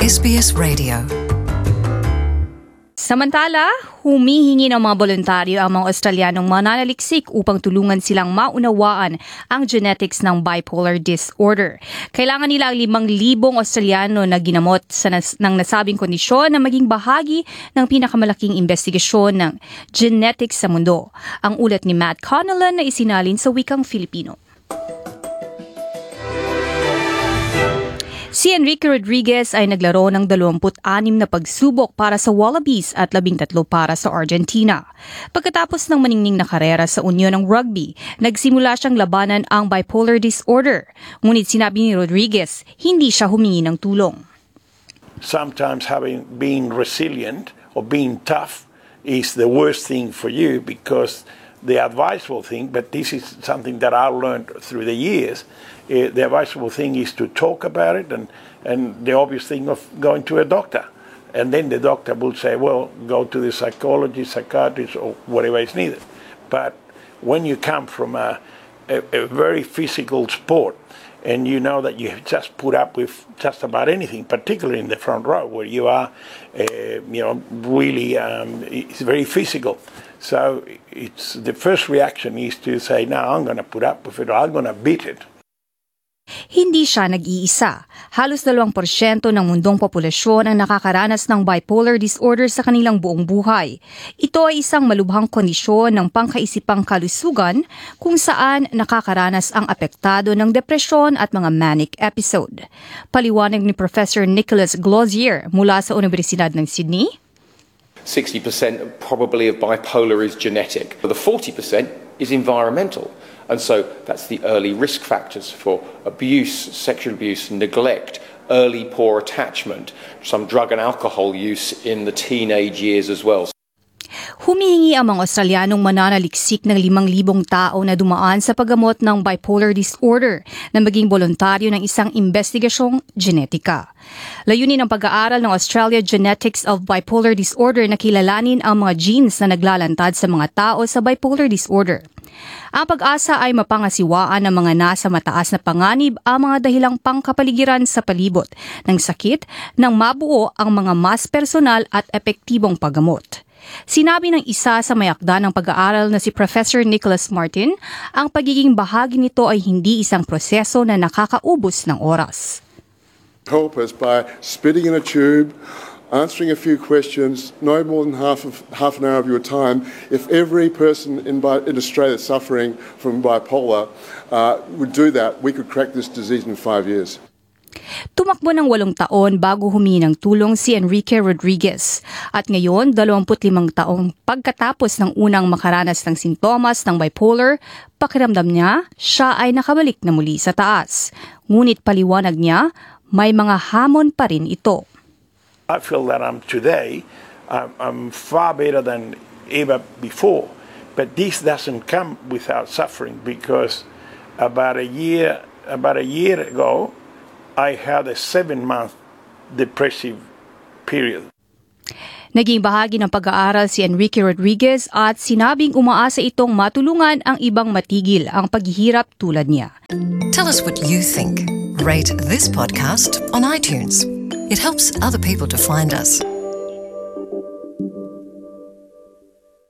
SBS Radio. Samantala, humihingi ng mga voluntaryo ang mga Australianong mananaliksik upang tulungan silang maunawaan ang genetics ng bipolar disorder. Kailangan nila ang 5,000 Australiano na ginamot ng nasabing kondisyon na maging bahagi ng pinakamalaking investigasyon ng genetics sa mundo. Ang ulat ni Matt Connellan na isinalin sa wikang Filipino. Si Enrique Rodriguez ay naglaro ng 26 na pagsubok para sa Wallabies at 13 para sa Argentina. Pagkatapos ng maningning na karera sa Union ng Rugby, nagsimula siyang labanan ang bipolar disorder. Ngunit sinabi ni Rodriguez, hindi siya humingi ng tulong. Sometimes being resilient or being tough is the worst thing for you, because the advisable thing, but this is something that I learned through the years, the advisable thing is to talk about it, and the obvious thing of going to a doctor. And then the doctor will say, well, go to the psychologist, psychiatrist, or whatever is needed. But when you come from a very physical sport, and you know that you just put up with just about anything, particularly in the front row where you are, really, it's very physical. So it's the first reaction is to say, no, I'm going to put up with it, or I'm going to beat it. Hindi siya nag-iisa. Halos 2% ng mundong populasyon ang nakakaranas ng bipolar disorder sa kanilang buong buhay. Ito ay isang malubhang kondisyon ng pangkaisipang kalusugan kung saan nakakaranas ang apektado ng depresyon at mga manic episode. Paliwanag ni Professor Nicholas Glozier mula sa Universidad ng Sydney. 60% probably of bipolar is genetic, but the 40% is environmental. And so that's the early risk factors for abuse, sexual abuse, neglect, early poor attachment, some drug and alcohol use in the teenage years as well. Humihingi ang mga Australianong mananaliksik ng 5,000 tao na dumaan sa paggamot ng bipolar disorder na maging voluntaryo ng isang investigasyong genetika. Layunin ng pag-aaral ng Australia Genetics of Bipolar Disorder na kilalanin ang mga genes na naglalantad sa mga tao sa bipolar disorder. Ang pag-asa ay mapangasiwaan ng mga nasa mataas na panganib ang mga dahilang pangkapaligiran sa palibot ng sakit nang mabuo ang mga mas personal at epektibong paggamot. Sinabi ng isa sa mayakda ng pag-aaral na si Professor Nicholas Martin, ang pagiging bahagi nito ay hindi isang proseso na nakakaubos ng oras. Help us by spitting in a tube, answering a few questions, no more than half an hour of your time. If every person in Australia suffering from bipolar would do that, we could crack this disease in 5 years. Tumakbo ng 8 taon bago humingi ng tulong si Enrique Rodriguez at ngayon 25 taong pagkatapos ng unang makaranas ng sintomas ng bipolar, pakiramdam niya siya ay nakabalik na muli sa taas. Ngunit paliwanag niya, may mga hamon pa rin ito. I feel that today I'm far better than ever before, but this doesn't come without suffering, because about a year ago I had a 7-month depressive period. Naging bahagi ng pag-aaral si Enrique Rodriguez at sinabing umaasa itong matulungan ang ibang matigil ang paghihirap tulad niya. Tell us what you think. Rate this podcast on iTunes. It helps other people to find us.